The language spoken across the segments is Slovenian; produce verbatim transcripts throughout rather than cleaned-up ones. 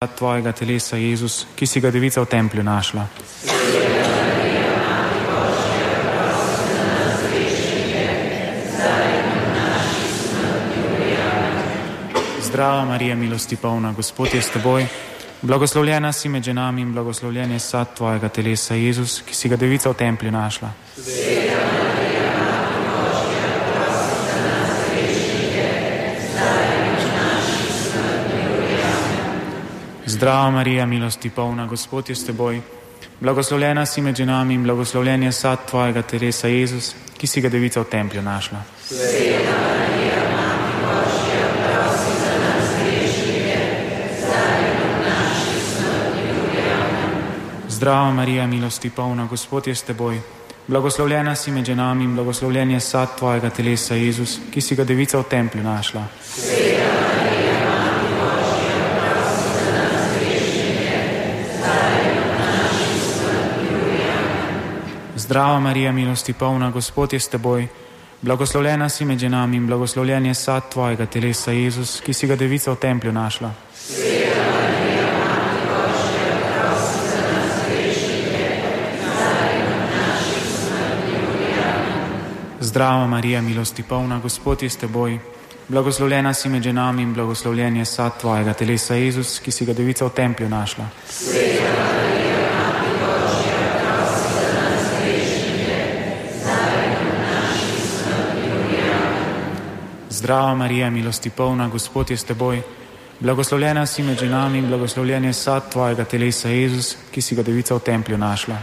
tvojega telesa, Jezus, ki si ga devica v templju našla. Zdrava Marija, milosti polna, Gospod je s teboj. Blagoslovljena si med ženami in blagoslovljen je sad tvojega telesa, Jezus, ki si ga devica v templju našla. Zdrava Marija, milosti polna, Gospod je s teboj. Blagoslovljena si med ženami in blagoslovljen je sad tvojega telesa, Jezus, ki si ga devica v templju našla. Zdrava Marija, milosti polna, Gospod je s teboj. Blagoslovljena si med ženami in blagoslovljen je sad tvojega telesa, Jezus, ki si ga devica v templju našla. Zdrava Marija, milosti polna, Gospod je s teboj. Blagoslovljena si med ženami in blagoslovljen je sad tvojega telesa, Jezus, ki si ga devica v templju našla. Zdrava Marija, milosti polna, Gospod je s teboj. Blagoslovljena si med ženami in blagoslovljen je sad tvojega telesa, Jezus, ki si ga devica v templju našla. Zdrava Marija, milosti polna, Gospod je s teboj. Blagoslovljena si med ženami in blagoslovljen je sad tvojega telesa, Jezus, ki si ga devica v templju našla.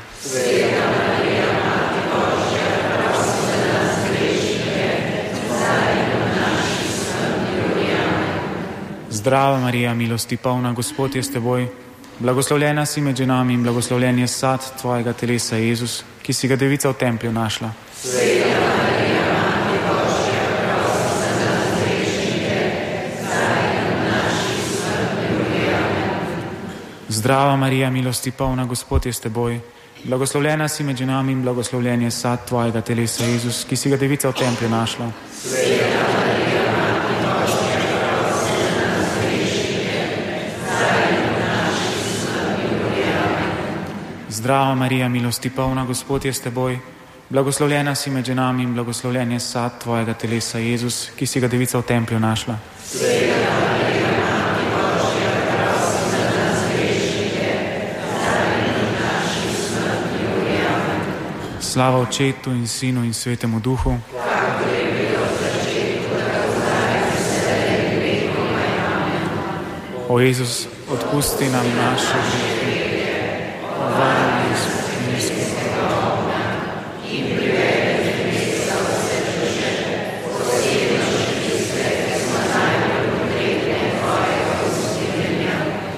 Zdrava Marija, milosti polna, Gospod je s teboj. Blagoslovljena si med ženami in blagoslovljen je sad tvojega telesa, Jezus, ki si ga devica v templju našla. Zdrava Marija, milosti polna, Gospod je s teboj. Blagoslovljena si med ženami in blagoslovljen je sad tvojega telesa, Jezus, ki si ga devica v templju našla. Zdrava Marija, milosti polna, Gospod je s teboj. Blagoslovljena si med ženami in blagoslovljen je sad tvojega telesa, Jezus, ki si ga devica v templju našla. Slava Očetu in Sinu in Svetemu Duhu. O Jezus, odpusti nam naše grehe, obvaruj nas poklinskih grebov in privedi mesta vse duše, posebno tiste, ki smo najbolj potrebne tvojega usmiljenja.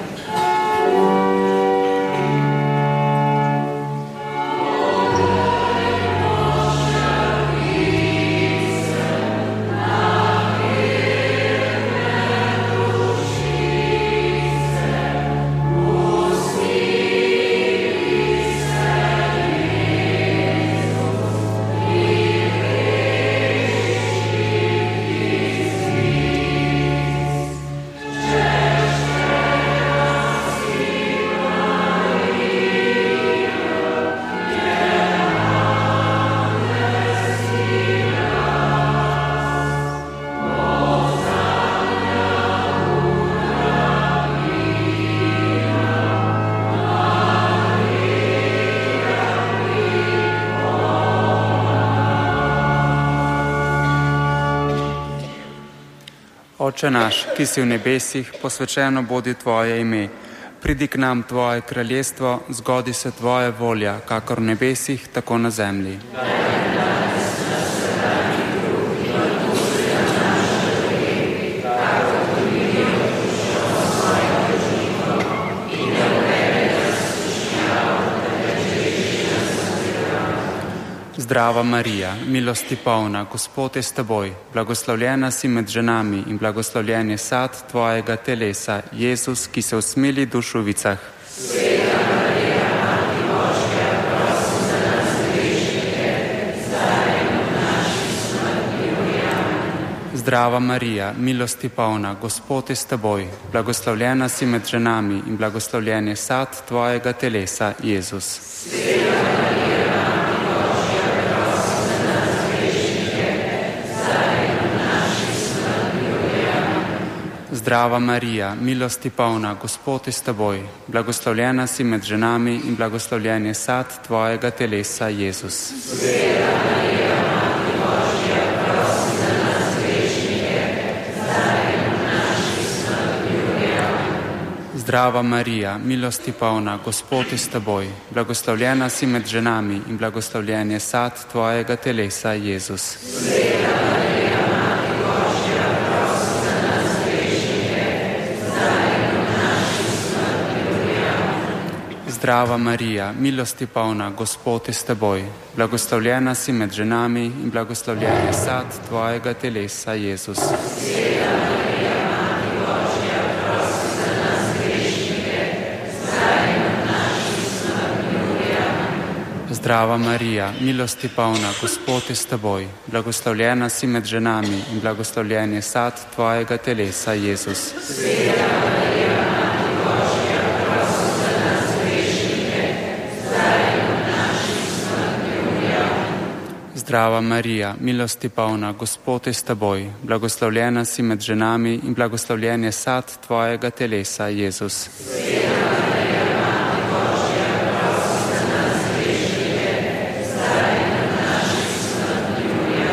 Oče naš, ki si v nebesih, posvečeno bodi tvoje ime. Pridi k nam tvoje kraljestvo, zgodi se tvoja volja, kakor v nebesih, tako na zemlji. Zdrava Marija, milosti polna, Gospod je s teboj, blagoslovljena si med ženami in blagoslovljen je sad tvojega telesa, Jezus, ki se usmili dušovicah. Sveta Marija, Mati Božja, prosi za nas grešnike, zdaj in v naši smrtni uri. Amen. Zdrava Marija, milosti polna, Gospod je s teboj, blagoslovljena si med ženami in blagoslovljen je sad tvojega telesa, Jezus. Sveta Marija, Mati Božja, prosi za nas grešnike, zdaj in v naši smrtni uri. Zdrava Marija, milosti polna, Gospod je s teboj, blagoslovljena si med ženami in blagoslovljen je sad tvojega telesa, Jezus. Sveta Marija, Mati Božja, prosi za nas grešnike, zdaj in v naši smrtni uri. Zdrava Marija, milosti polna, Gospod je s teboj, blagoslovljena si med ženami in blagoslovljen je sad tvojega telesa, Jezus. Sveta Marija, Mati Božja, prosi za nas grešnike, zdaj in v naši smrtni uri. Zdrava Marija, milosti polna, Gospod je s teboj, blagoslovljena si med ženami in blagoslovljen je sad tvojega telesa, Jezus. Sveta Marija, Mati Božja, prosi za nas grešnike, zdaj in v naši smrtni uri. Zdrava Marija, milosti polna, Gospod je s teboj, blagoslovljena si med ženami in blagoslovljen je sad tvojega telesa, Jezus. Sveta Marija, Mati Božja, prosi za nas grešnike, zdaj in v naši smrtni uri. Zdrava Marija, milosti polna, Gospod je s teboj, blagoslovljena si med ženami in blagoslovljen je sad tvojega telesa, Jezus. Sveta Marija, Mati Božja, prosi za nas grešnike, zdaj in v naši smrtni uri.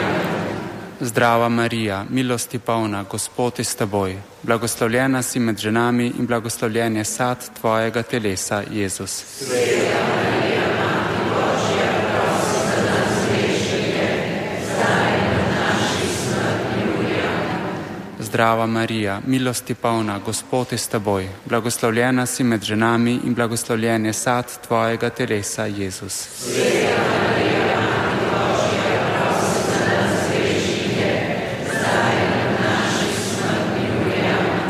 Zdrava Marija, milosti polna, Gospod je s teboj, blagoslovljena si med ženami in blagoslovljen je sad tvojega telesa, Jezus. Sveta Marija, Mati Božja, prosi za nas grešnike, zdaj in v naši smrtni uri. Zdrava Marija, milosti polna, Gospod je s teboj, blagoslovljena si med ženami in blagoslovljen je sad tvojega telesa, Jezus. Sveta Marija, Mati Božja, prosi za nas grešnike, zdaj in v naši smrtni uri.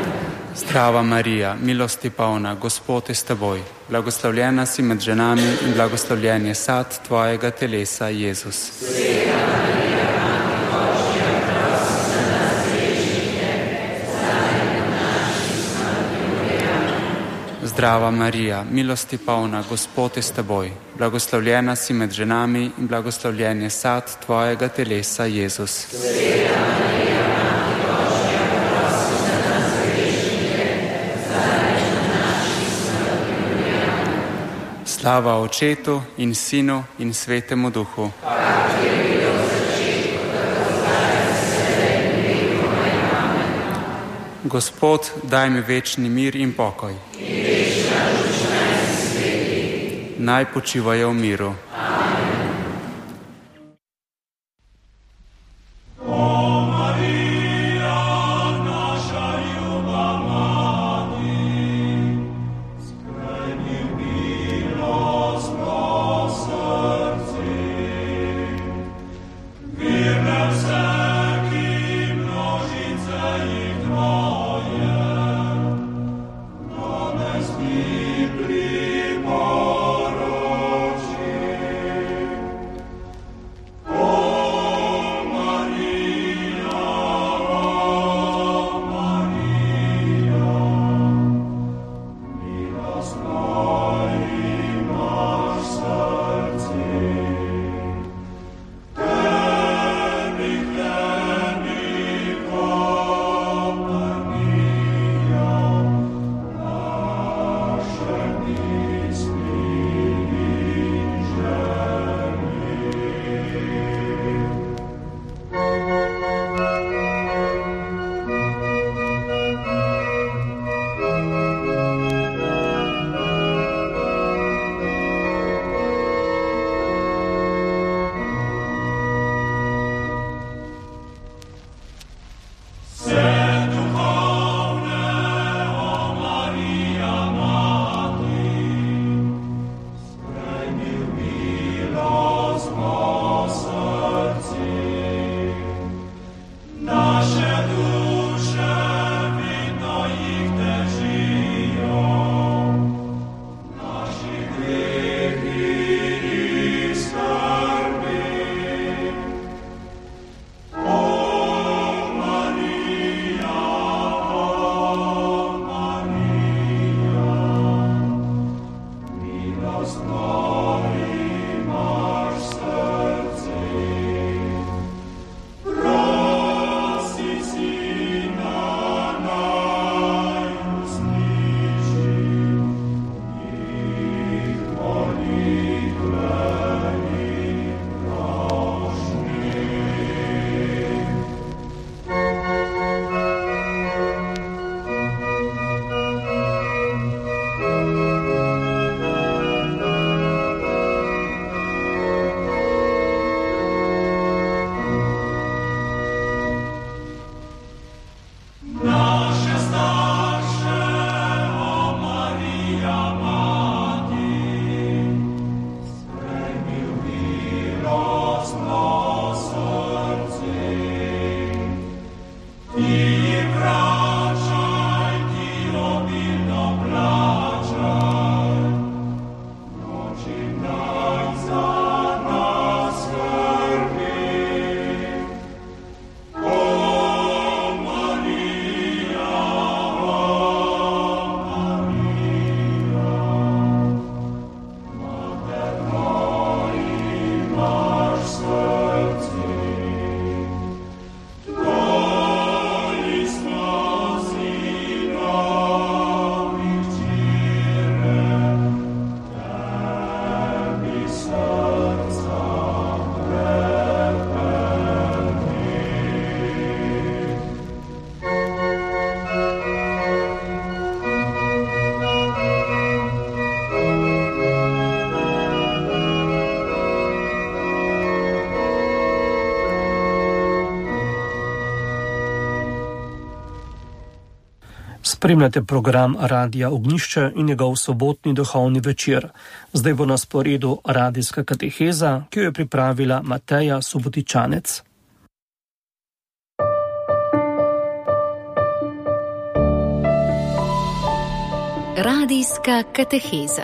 Zdrava Marija, milosti polna, Gospod je s teboj, blagoslovljena si med ženami in blagoslovljen je sad tvojega telesa, Jezus. Sveta Marija, Mati Božja, prosi za nas grešnike, zdaj in v naši smrtni uri. Zdrava Marija, milosti polna, Gospod je s teboj, blagoslovljena si med ženami in blagoslovljen je sad tvojega telesa, Jezus. Sveta Marija, Mati Božja, prosi za nas grešnike, zdaj in v naši smrtni uri. Slava Očetu in Sinu in Svetemu Duhu. Kakor je bilo v začetku, tako zdaj in vselej in v vekomaj. Amen. Gospod, daj mi večni mir in pokoj. In večna duša naj se sveti. Naj počivajo v miru. Spremljate program Radija Ognjišče in njegov sobotni duhovni večer. Zdaj bo na sporedu radijska kateheza, ki jo je pripravila Mateja Subotičanec. Radijska kateheza.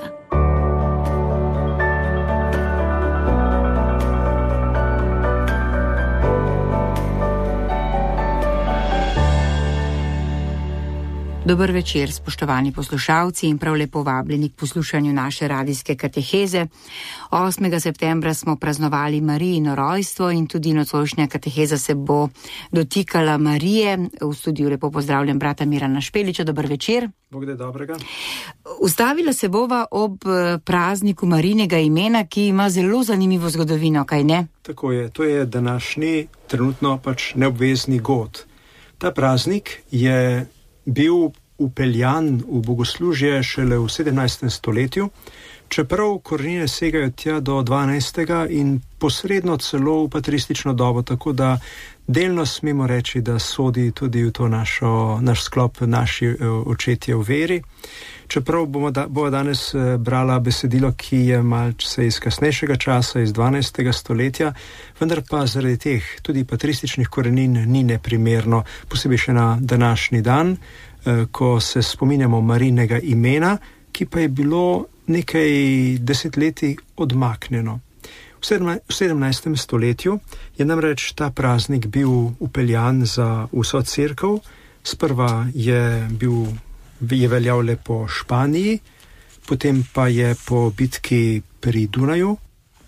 Dober večer, spoštovani poslušalci, in prav lepo vabljeni k poslušanju naše radijske kateheze. osmega septembra smo praznovali Marijino rojstvo in tudi nocojšnja kateheza se bo dotikala Marije. V studiu lepo pozdravljam brata Mirana Špeliča. Dober večer. Bog da dobrega. Ustavila se bova ob prazniku Marijinega imena, ki ima zelo zanimivo zgodovino, kaj ne? Tako je, to je današnji, trenutno pač neobvezni god. Ta praznik je bil upeljan v bogoslužje šele v sedemnajstem stoletju, čeprav korenine segajo tja do dvanajstega in posredno celo v patristično dobo, tako da delno smemo reči, da sodi tudi v to našo, naš sklop naši očetje v veri. Čeprav bomo da, bo danes brala besedilo, ki je malce iz kasnejšega časa, iz dvanajstega stoletja, vendar pa zaradi teh tudi patrističnih korenin ni neprimerno, posebej še na današnji dan, ko se spominjamo Marijinega imena, ki pa je bilo nekaj desetletij odmaknjeno. V sedemnajstem stoletju je namreč ta praznik bil upeljan za vso cerkev. Sprva je bil je veljal le po Španiji, potem pa je po bitki pri Dunaju,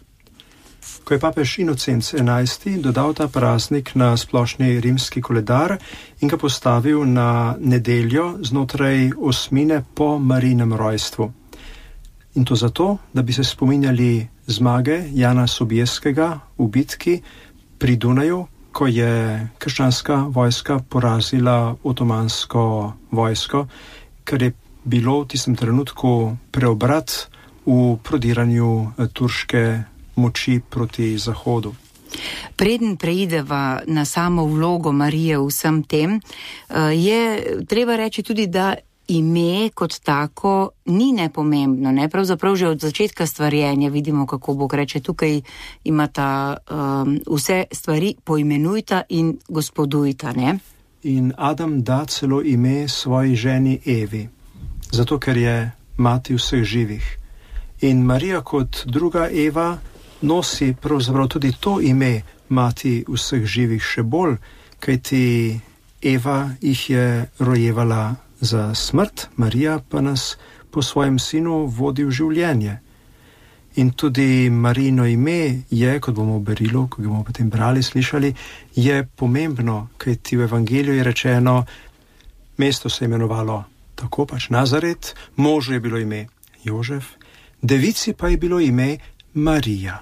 ko je papež Inocenc enajsti dodal ta praznik na splošni rimski koledar in ga postavil na nedeljo znotraj osmine po Marijinem rojstvu. In to zato, da bi se spominjali zmage Jana Sobieskiego v bitki pri Dunaju, ko je krščanska vojska porazila otomansko vojsko, kar je bilo v tistem trenutku preobrat v prodiranju turške moči proti zahodu. Preden preideva na samo vlogo Marije v vsem tem, je treba reči tudi, da ime kot tako ni nepomembno. Ne? Pravzaprav že od začetka stvarjenja vidimo, kako Bog reče, tukaj imata um, vse stvari poimenujta in gospodujta. Ne? In Adam da celo ime svoji ženi Evi, zato ker je mati vseh živih. In Marija kot druga Eva nosi pravzaprav tudi to ime mati vseh živih še bolj, kajti Eva jih je rojevala za smrt, Marija pa nas po svojem sinu vodi v življenje. In tudi Marijino ime je, kot bomo v berilu, ko ga bomo potem brali, slišali, je pomembno, kajti v evangeliju je rečeno, mesto se je imenovalo tako pač Nazaret, možu je bilo ime Jožef, devici pa je bilo ime Marija.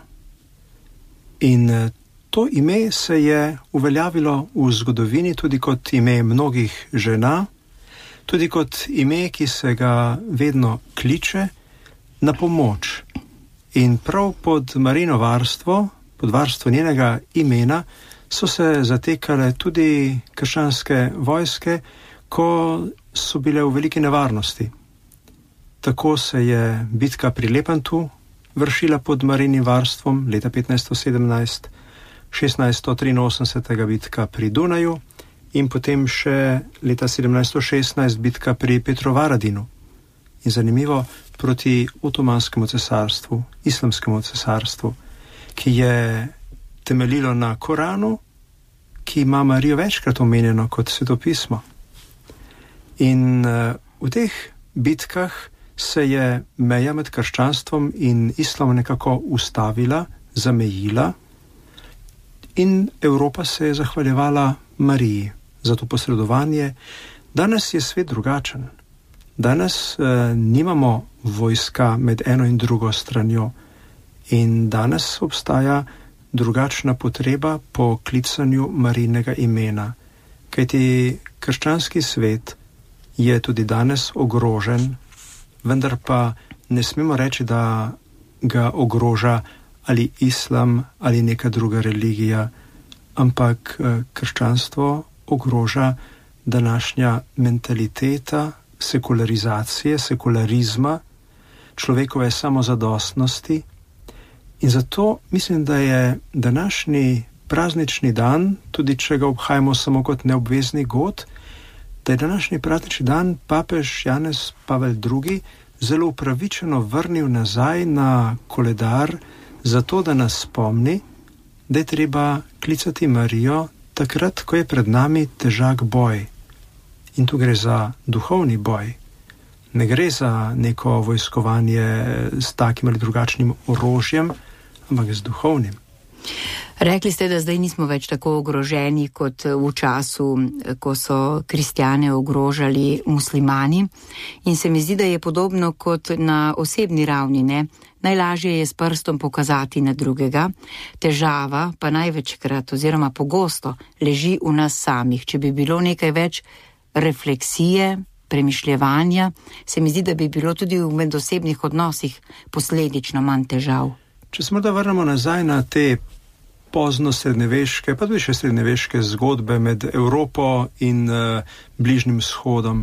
In to ime se je uveljavilo v zgodovini tudi kot ime mnogih žena, tudi kot ime, ki se ga vedno kliče na pomoč. In prav pod Marijino varstvo, pod varstvo njenega imena, so se zatekale tudi krščanske vojske, ko so bile v veliki nevarnosti. Tako se je bitka pri Lepantu vršila pod Marijinim varstvom leta petnajststo sedemnajst, šestnajststo triinosemdeset bitka pri Dunaju in potem še leta sedemnajststo šestnajst bitka pri Petrovaradinu. In zanimivo, proti Otomanskemu cesarstvu, Islamskemu cesarstvu, ki je temeljilo na Koranu, ki ima Marijo večkrat omenjeno kot svetopismo. In uh, v teh bitkah se je meja med krščanstvom in islamom nekako ustavila, zamejila in Evropa se je zahvaljevala Mariji za to posredovanje. Danes je svet drugačen. Danes eh, nimamo vojska med eno in drugo stranjo in danes obstaja drugačna potreba po klicanju Marijinega imena, kajti krščanski svet je tudi danes ogrožen, vendar pa ne smemo reči, da ga ogroža ali islam ali neka druga religija, ampak krščanstvo ogroža današnja mentaliteta sekularizacije, sekularizma, človekove samozadostnosti. In zato mislim, da je današnji praznični dan, tudi če ga obhajamo samo kot neobvezni god, da je današnji praznični dan papež Janez Pavel drugi zelo upravičeno vrnil nazaj na koledar, zato da nas spomni, da je treba klicati Marijo takrat, ko je pred nami težak boj. In tu gre za duhovni boj. Ne gre za neko vojskovanje s takim ali drugačnim orožjem, ampak z duhovnim. Rekli ste, da zdaj nismo več tako ogroženi kot v času, ko so kristjane ogrožali muslimani. In se mi zdi, da je podobno kot na osebni ravni, ne? Najlažje je s prstom pokazati na drugega, težava pa največkrat oziroma pogosto leži v nas samih. Če bi bilo nekaj več refleksije, premišljevanja, se mi zdi, da bi bilo tudi v medosebnih odnosih posledično manj težav. Če se morda vrnemo nazaj na te pozno srednjeveške, pa tudi še srednjeveške zgodbe med Evropo in uh, Bližnjim vzhodom,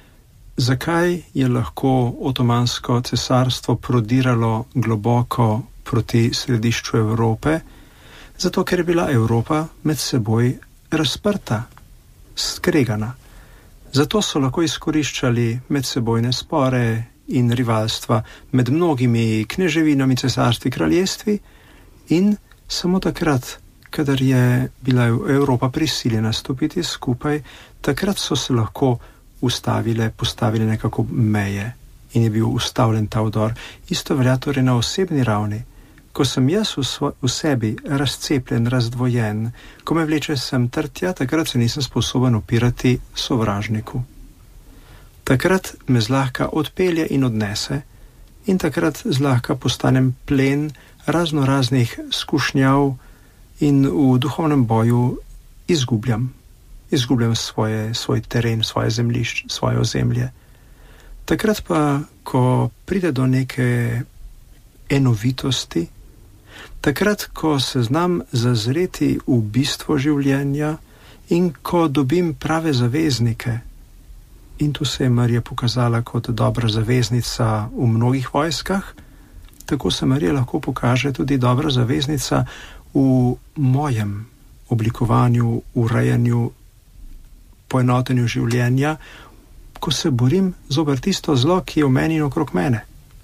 zakaj je lahko Otomansko cesarstvo prodiralo globoko proti središču Evrope? Zato, ker je bila Evropa med seboj razprta, skregana. Zato so lahko izkoriščali medsebojne spore in rivalstva med mnogimi kneževinami, cesarstvi, kraljestvi in samo takrat, kadar je bila Evropa prisiljena stopiti skupaj, takrat so se lahko ustavile, postavile nekako meje in je bil ustavljen ta vdor. Isto velja torej na osebni ravni. Ko sem jaz v, svo, v sebi razcepljen, razdvojen, ko me vleče sem trtja, takrat se nisem sposoben upirati sovražniku. Takrat me zlahka odpelje in odnese in takrat zlahka postanem plen razno raznih skušnjav in v duhovnem boju izgubljam. Izgubljam svoje, svoj teren, svoje zemljišče, svoje ozemlje. Takrat pa, ko pride do neke enovitosti, takrat, ko se znam zazreti v bistvo življenja in ko dobim prave zaveznike, in tu se je Marija pokazala kot dobra zaveznica v mnogih vojskah, tako se Marija lahko pokaže tudi dobra zaveznica v mojem oblikovanju, urejanju, poenotenju življenja, ko se borim zoper tisto zlo, ki je v meni in okrog mene.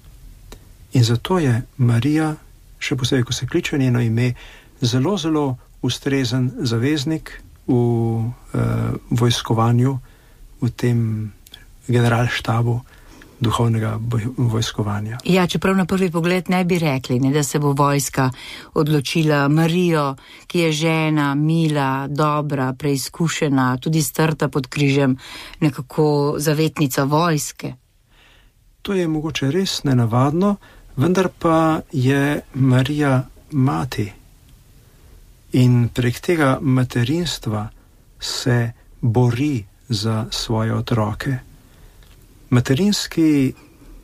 In zato je Marija, še posebej, ko se kliče njeno ime, zelo, zelo ustrezen zaveznik v uh, vojskovanju, v tem generalštabu duhovnega vojskovanja. Ja, čeprav na prvi pogled ne bi rekli, ne, da se bo vojska odločila Marijo, ki je žena, mila, dobra, preizkušena, tudi strta pod križem, nekako zavetnica vojske. To je mogoče res nenavadno, vendar pa je Marija mati. In prek tega materinstva se bori za svoje otroke. Materinski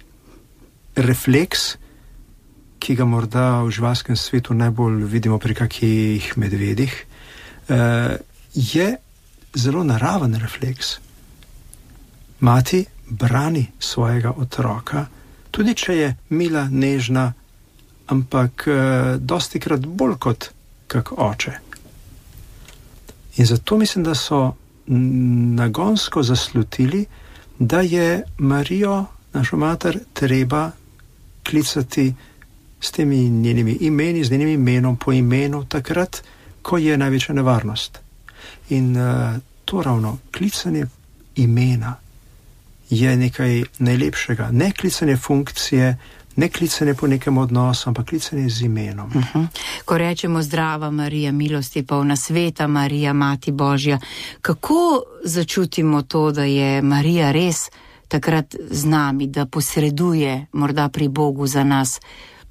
refleks, ki ga morda v živalskem svetu najbolj vidimo pri kakih medvedih, je zelo naraven refleks. Mati brani svojega otroka, tudi če je mila, nežna, ampak dostikrat bolj kot kak oče. In zato mislim, da so nagonsko zaslutili, da je Marijo, našo mater, treba klicati s temi njenimi imeni, z njenim imenom po imenu takrat, ko je največja nevarnost. In uh, to ravno klicanje imena je nekaj najlepšega. Ne klicanje funkcije, ne klicanje po nekem odnosu, ampak klicanje z imenom. Uh-huh. Ko rečemo zdrava Marija, milosti polna, sveta Marija, Mati Božja, kako začutimo to, da je Marija res takrat z nami, da posreduje morda pri Bogu za nas?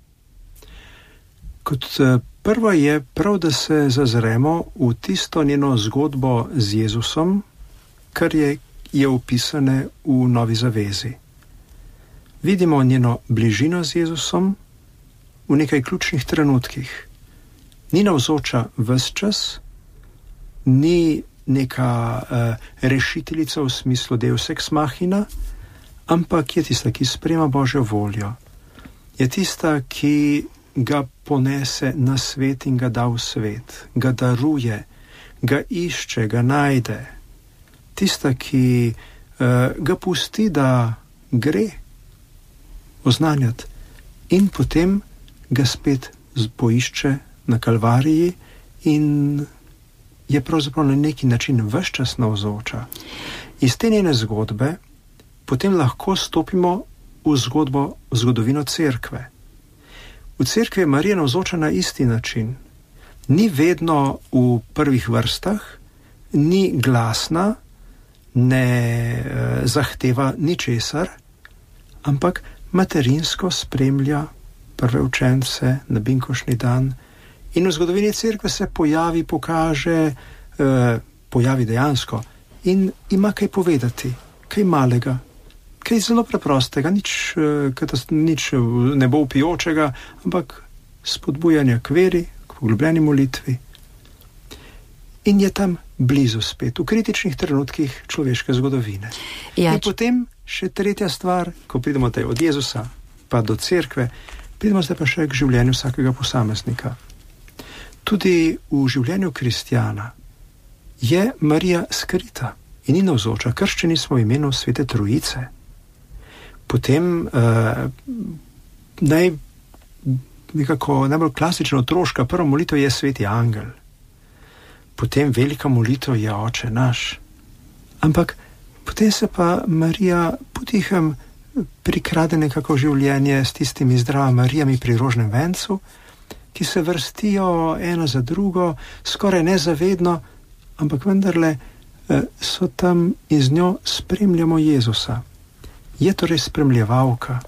Kot prvo je prav, da se zazremo v tisto njeno zgodbo z Jezusom, kar je, je opisane v Novi zavezi. Vidimo njeno bližino z Jezusom v nekaj ključnih trenutkih. Ni navzoča ves čas, ni neka uh, rešiteljica v smislu Deus ex machina, ampak je tista, ki sprejema Božjo voljo. Je tista, ki ga ponese na svet in ga da v svet, ga daruje, ga išče, ga najde. Tista, ki uh, ga pusti, da gre oznanjati in potem ga spet poišče na Kalvariji in je pravzaprav na neki način ves čas navzoča. Iz te njene zgodbe potem lahko stopimo v zgodbo, v zgodovino cerkve. V cerkvi je Marija navzoča na isti način. Ni vedno v prvih vrstah, ni glasna, ne eh, zahteva ničesar, ampak materinsko spremlja prve učence na binkošni dan in v zgodovini cerkve se pojavi, pokaže, eh, pojavi dejansko in ima kaj povedati, kaj malega, kaj zelo preprostega, nič, eh, nič ne bo vpijočega, ampak spodbujanja k veri, k poglobljeni molitvi. In je tam blizu spet, v kritičnih trenutkih človeške zgodovine. Ja, in potem še tretja stvar, ko pridemo taj od Jezusa pa do cerkve, pridemo zdaj pa še k življenju vsakega posameznika. Tudi v življenju kristjana je Marija skrita in ni navzoča. Krščeni smo v imenu Svete Trojice. Potem uh, naj, nekako najbolj klasična otroška prva molitev je Sveti Angel. Potem velika molitev je Oče naš. Ampak potem se pa Marija potihem prikrade nekako življenje s tistimi Zdrava Marijami pri rožnem vencu, ki se vrstijo eno za drugo, skoraj nezavedno, ampak vendarle so tam in z njo spremljamo Jezusa. Je torej spremljevalka.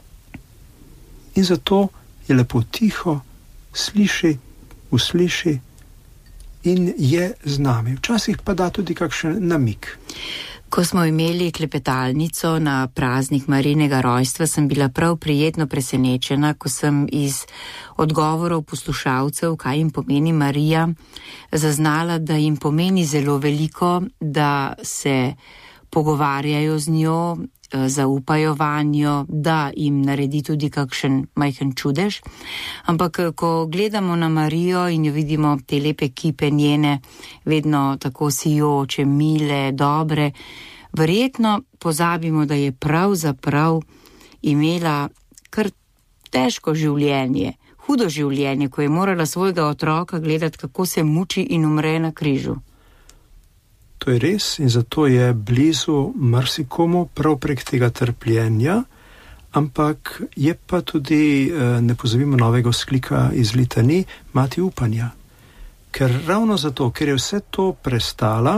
In zato je lepo tiho, sliši, usliši in je z nami. Včasih pa da tudi kakšen namik. Ko smo imeli klepetalnico na praznik Marijinega rojstva, sem bila prav prijetno presenečena, ko sem iz odgovorov poslušalcev, kaj jim pomeni Marija, zaznala, da jim pomeni zelo veliko, da se pogovarjajo z njo, zaupajo vanjo, da jim naredi tudi kakšen majhen čudež. Ampak ko gledamo na Marijo in jo vidimo te lepe kipe njene, vedno tako sijoče, mile, dobre, verjetno pozabimo, da je pravzaprav imela kar težko življenje, hudo življenje, ko je morala svojega otroka gledati, kako se muči in umre na križu. To je res in zato je blizu marsikomu prav prek tega trpljenja, ampak je pa tudi, ne pozabimo novega vzklika iz litanij, mati upanja. Ker ravno zato, ker je vse to prestala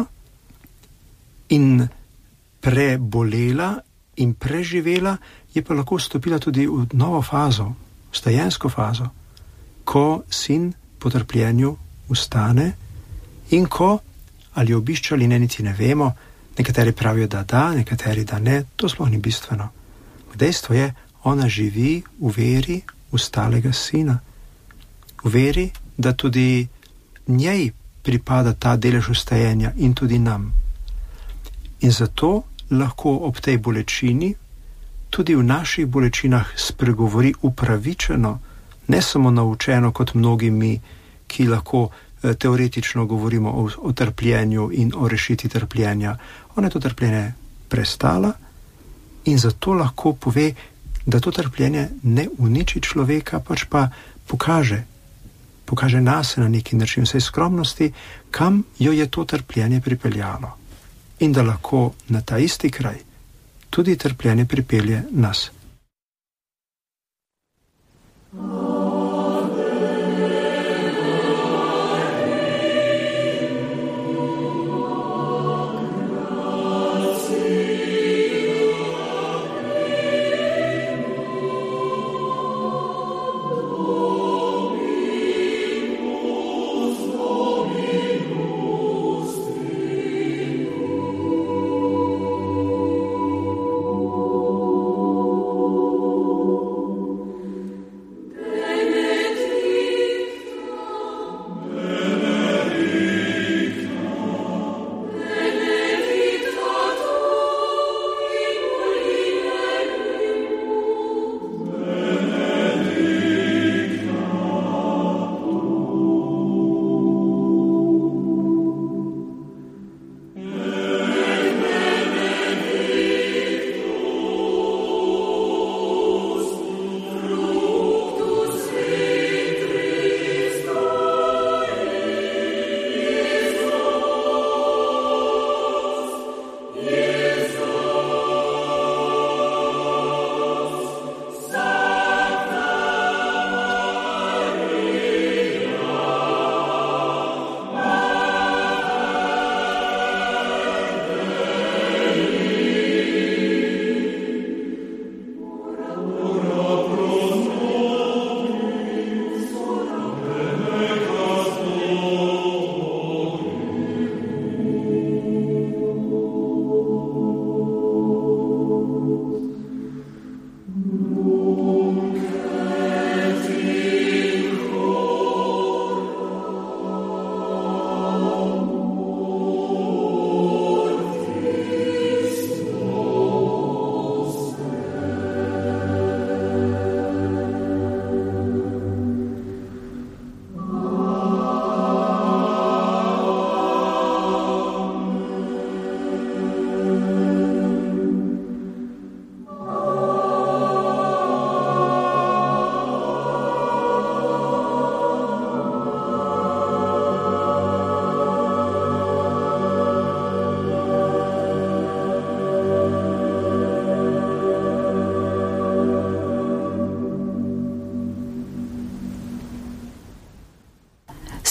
in prebolela in preživela, je pa lahko vstopila tudi v novo fazo, vstajensko fazo, ko sin po trpljenju vstane in ko ali obišče ali ne, niti ne vemo, nekateri pravijo, da da, nekateri da ne, to sploh ni bistveno. Dejstvo je, ona živi v veri ustalega sina. V veri, da tudi njej pripada ta delež vstajenja in tudi nam. In zato lahko ob tej bolečini tudi v naših bolečinah spregovori upravičeno, ne samo naučeno kot mnogi mi, ki lahko teoretično govorimo o, o trpljenju in o rešiti trpljenja. Ona je to trpljenje prestala in zato lahko pove, da to trpljenje ne uniči človeka, pač pa pokaže, pokaže nas na neki način vsej skromnosti, kam jo je to trpljenje pripeljalo. In da lahko na ta isti kraj tudi trpljenje pripelje nas.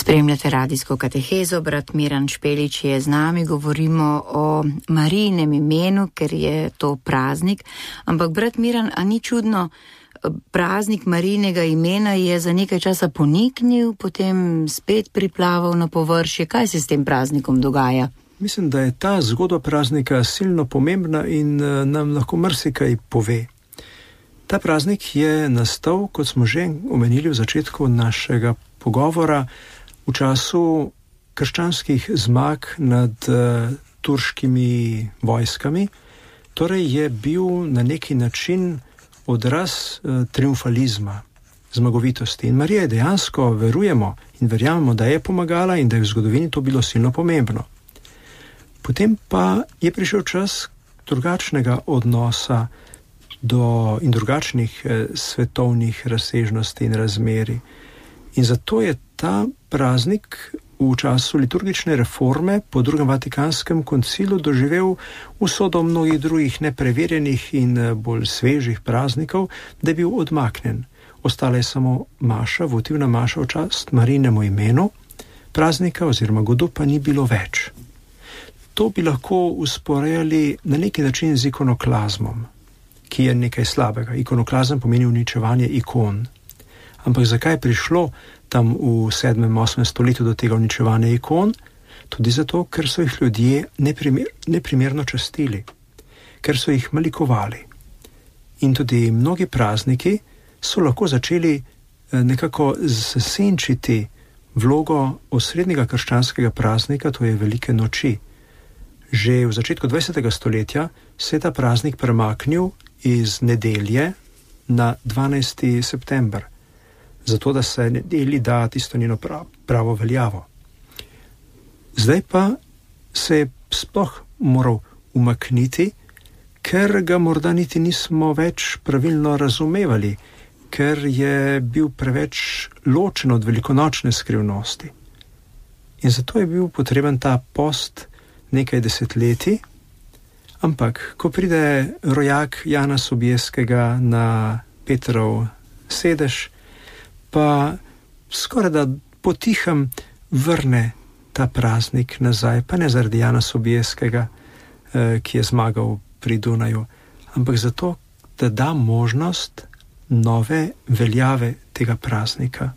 Spremljate radijsko katehezo, brat Miran Špelič je z nami, govorimo o Marijinem imenu, ker je to praznik. Ampak brat Miran, a ni čudno, praznik Marijinega imena je za nekaj časa poniknil, potem spet priplaval na površje. Kaj se s tem praznikom dogaja? Mislim, da je ta zgodba praznika silno pomembna in nam lahko marsikaj pove. Ta praznik je nastal, kot smo že omenili v začetku našega pogovora, v času krščanskih zmag nad uh, turškimi vojskami. Torej je bil na neki način odraz uh, triumfalizma, zmagovitosti. In Marija je dejansko, verujemo in verjamemo, da je pomagala in da je v zgodovini to bilo silno pomembno. Potem pa je prišel čas drugačnega odnosa do in drugačnih eh, svetovnih razsežnosti in razmeri. In zato je ta praznik v času liturgične reforme po drugem Vatikanskem koncilu doživel usodo mnogih drugih nepreverjenih in bolj svežih praznikov, da je bil odmaknen. Ostala je samo maša, votivna maša v čast Marijinemu imenu, praznika oziroma godu pa ni bilo več. To bi lahko usporejali na neki način z ikonoklazmom, ki je nekaj slabega. Ikonoklazem pomeni uničevanje ikon. Ampak zakaj je prišlo tam v sedmem, osmem stoletju do tega uničevanja ikon? Tudi zato, ker so jih ljudje neprimer, neprimerno častili, ker so jih malikovali. In tudi mnogi prazniki so lahko začeli nekako zasenčiti vlogo osrednjega krščanskega praznika, to je velike noči. Že v začetku dvajsetega stoletja se je ta praznik premaknil iz nedelje na dvanajsti september, zato da se nedeli da tisto njeno pravo veljavo. Zdaj pa se je sploh moral umakniti, ker ga morda niti nismo več pravilno razumevali, ker je bil preveč ločen od velikonočne skrivnosti. In zato je bil potreben ta post nekaj desetletij, ampak ko pride rojak Jana Sobieskega na Petrov sedež, pa skoraj da potihem vrne ta praznik nazaj, pa ne zaradi Jana Sobieskega, ki je zmagal pri Dunaju, ampak zato, da da možnost nove veljave tega praznika,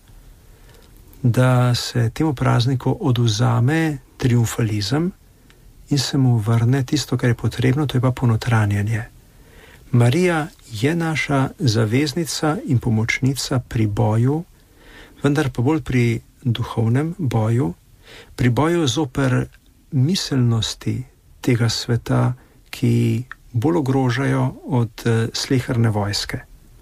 da se temu prazniku odvzame triumfalizem in se mu vrne tisto, kar je potrebno, to je pa ponotranjanje. Marija je naša zaveznica in pomočnica pri boju, vendar pa bolj pri duhovnem boju, pri boju zoper miselnosti tega sveta, ki bolj ogrožajo od sleherne vojske.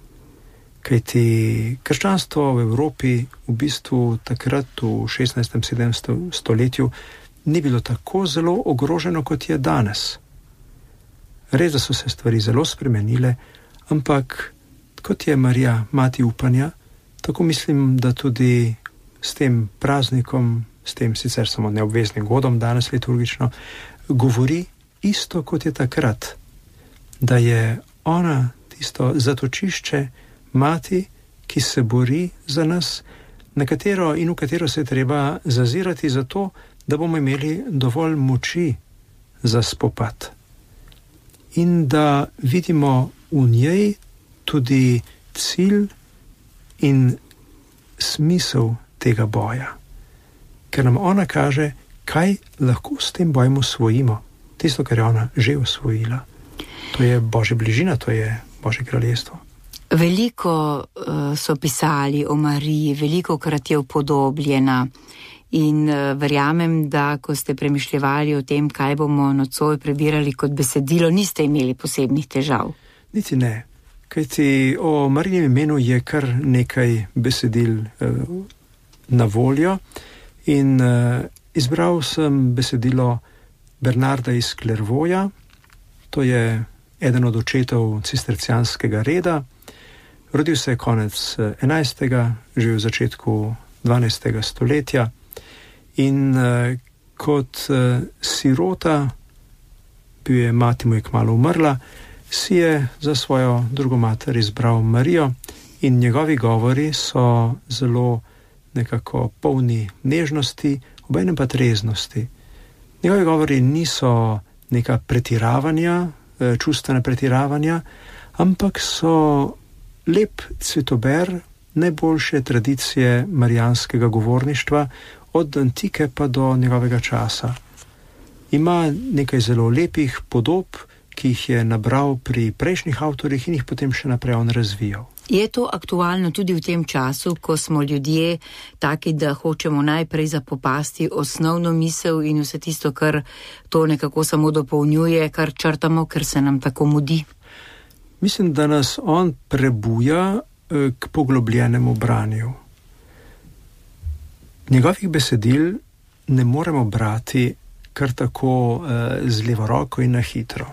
Kajti krščanstvo v Evropi v bistvu takrat v šestnajstem, sedemnajstem stoletju ni bilo tako zelo ogroženo, kot je danes. Res, da so se stvari zelo spremenile, ampak kot je Marija mati upanja, tako mislim, da tudi s tem praznikom, s tem sicer samo neobveznim godom danes liturgično, govori isto, kot je takrat, da je ona tisto zatočišče, mati, ki se bori za nas, na katero in v katero se treba zazirati za to, da bomo imeli dovolj moči za spopad. In da vidimo v njej tudi cilj in smisel tega boja. Ker nam ona kaže, kaj lahko s tem bojem osvojimo. Tisto, kar je ona že osvojila. To je Božja bližina, to je Božje kraljestvo. Veliko uh, so pisali o Mariji, veliko krat je upodobljena. In uh, verjamem, da ko ste premišljevali o tem, kaj bomo nocoj prebirali kot besedilo, niste imeli posebnih težav. Niti ne, kajti o Marijinem imenu je kar nekaj besedil uh, na voljo in uh, izbral sem besedilo Bernarda iz Clairvauxa, to je eden od očetov cistercijanskega reda. Rodil se je konec enajstega, že v začetku dvanajstega stoletja. In uh, kot uh, sirota, bil je mati mu je kmalu umrla, si je za svojo drugo mater izbral Marijo in njegovi govori so zelo nekako polni nežnosti, obenem pa treznosti. Njegovi govori niso neka pretiravanja, čustvena pretiravanja, ampak so lep cvetober najboljše tradicije marijanskega govorništva, od antike pa do njegovega časa. Ima nekaj zelo lepih podob, ki jih je nabral pri prejšnjih avtorjih in jih potem še naprej on razvijal. Je to aktualno tudi v tem času, ko smo ljudje taki, da hočemo najprej zapopasti osnovno misel in vse tisto, kar to nekako samo dopolnjuje, kar črtamo, ker se nam tako mudi? Mislim, da nas on prebuja k poglobljenemu branju. Njegovih besedil ne moremo brati kar tako z levo roko in na hitro.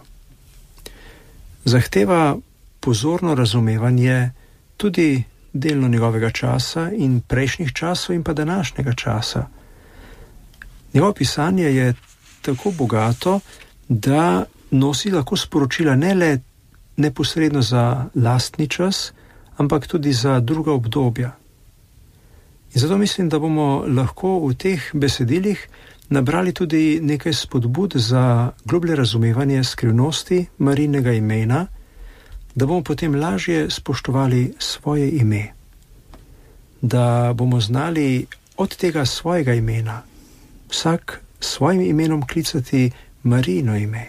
Zahteva pozorno razumevanje tudi delno njegovega časa in prejšnjih časov in pa današnjega časa. Njegovo pisanje je tako bogato, da nosi lahko sporočila ne le neposredno za lastni čas, ampak tudi za druga obdobja. In zato mislim, da bomo lahko v teh besedilih nabrali tudi nekaj spodbud za globlje razumevanje skrivnosti Marijinega imena, da bomo potem lažje spoštovali svoje ime, da bomo znali od tega svojega imena vsak svojim imenom klicati Marijino ime,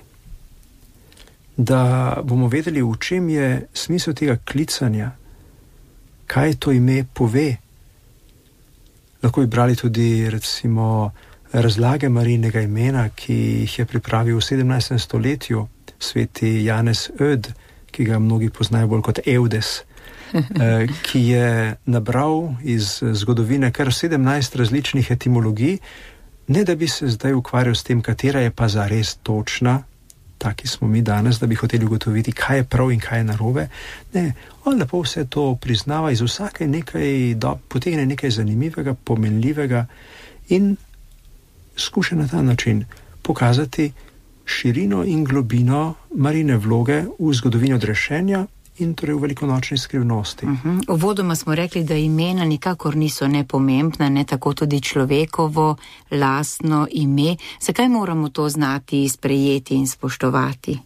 da bomo vedeli, v čem je smisel tega klicanja, kaj to ime pove. Lahko bi brali tudi recimo razlage Marijinega imena, ki jih je pripravil v sedemnajstem stoletju sveti Janez Öd, ki ga mnogi poznajo bolj kot Eudes, ki je nabral iz zgodovine kar sedemnajst različnih etimologij, ne da bi se zdaj ukvarjal s tem, katera je pa zares točna, taki smo mi danes, da bi hoteli ugotoviti, kaj je prav in kaj je narobe. Ne, on lepo vse to priznava, iz vsake nekaj do, potegne nekaj zanimivega, pomenljivega in skuša na ta način pokazati širino in globino Marijine vloge v zgodovini odrešenja in torej v velikonočni skrivnosti. Uh-huh. Uvodoma smo rekli, da imena nikakor niso nepomembna, ne tako tudi človekovo lastno ime. Zakaj moramo to znati sprejeti in spoštovati?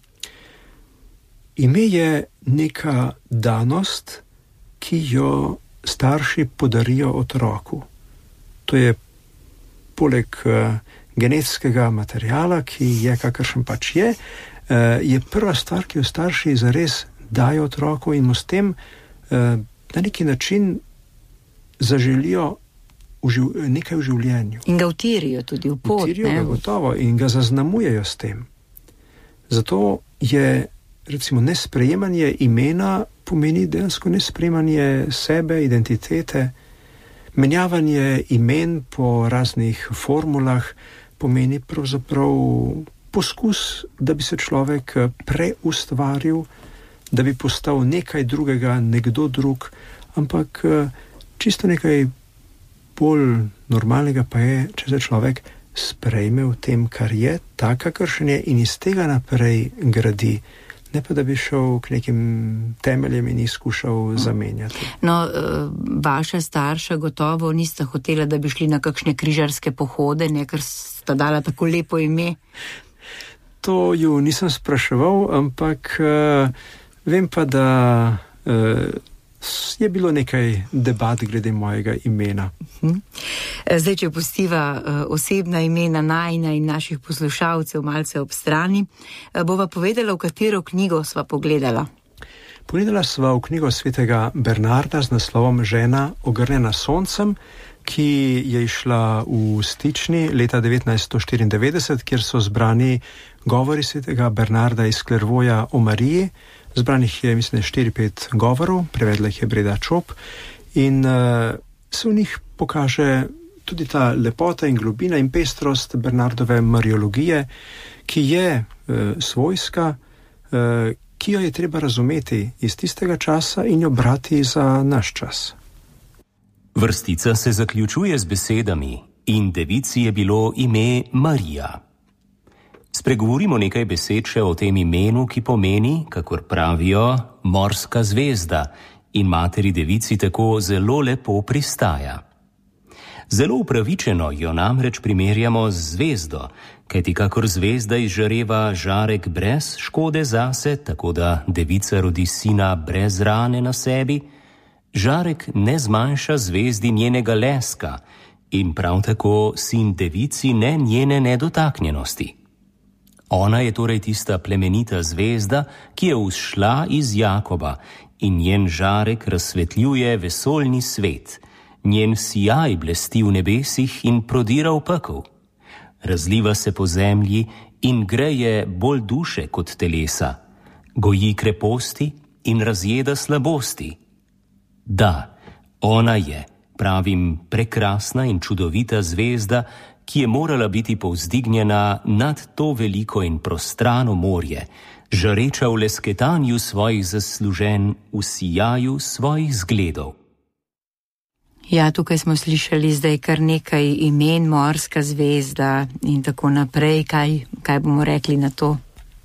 Ime je neka danost, ki jo starši podarijo otroku. To je poleg uh, genetskega materijala, ki je kakršen pač je, uh, je prva stvar, ki jo starši zares dajo otroku in mu s tem uh, na neki način zaželijo uživ, nekaj v življenju. In ga vtirijo tudi v pot. Vtirijo ga gotovo in ga zaznamujejo s tem. Zato je recimo nesprejemanje imena pomeni dejansko nesprejemanje sebe, identitete. Menjavanje imen po raznih formulah pomeni pravzaprav poskus, da bi se človek preustvaril, da bi postal nekaj drugega, nekdo drug, ampak čisto nekaj bolj normalnega pa je, če se človek sprejme v tem, kar je, tak, kakršen je in iz tega naprej gradi. Ne pa, da bi šel k nekim temeljem in jih skušal zamenjati. No, vaša starša gotovo nista hotela, da bi šli na kakšne križarske pohode, ne, ker sta dala tako lepo ime. To ju nisem spraševal, ampak uh, vem pa, da uh, je bilo nekaj debat glede mojega imena. Zdaj, če pustiva osebna imena najina in naših poslušalcev malce ob strani, bova povedala, v katero knjigo sva pogledala. Pogledala sva v knjigo svetega Bernarda z naslovom Žena ogrnjena soncem, ki je išla v Stični leta devetnajststo štiriindevetdeset, kjer so zbrani govori svetega Bernarda iz Klervoja o Mariji. Zbranih je, mislim, štiri pet govorov, prevedla jih je Breda Čop in uh, se v njih pokaže tudi ta lepota in globina in pestrost Bernardove mariologije, ki je uh, svojska, uh, ki jo je treba razumeti iz tistega časa in jo brati za naš čas. Vrstica se zaključuje z besedami: in devici je bilo ime Marija. Spregovorimo nekaj besed še o tem imenu, ki pomeni, kakor pravijo, morska zvezda in materi devici tako zelo lepo pristaja. Zelo upravičeno jo namreč primerjamo z zvezdo, kajti kakor zvezda izžareva žarek brez škode zase, tako da devica rodi sina brez rane na sebi, žarek ne zmanjša zvezdi njenega leska in prav tako sin devici ne njene nedotaknjenosti. Ona je torej tista plemenita zvezda, ki je vzšla iz Jakoba in njen žarek razsvetljuje vesoljni svet, njen sijaj blesti v nebesih in prodira v pekel. Razliva se po zemlji in greje bolj duše kot telesa, goji kreposti in razjeda slabosti. Da, ona je, pravim, prekrasna in čudovita zvezda, ki je morala biti povzdignjena nad to veliko in prostrano morje, žareča v lesketanju svojih zaslužen, v sijaju svojih zgledov. Ja, tukaj smo slišali zdaj kar nekaj imen, morska zvezda in tako naprej. Kaj, kaj bomo rekli na to?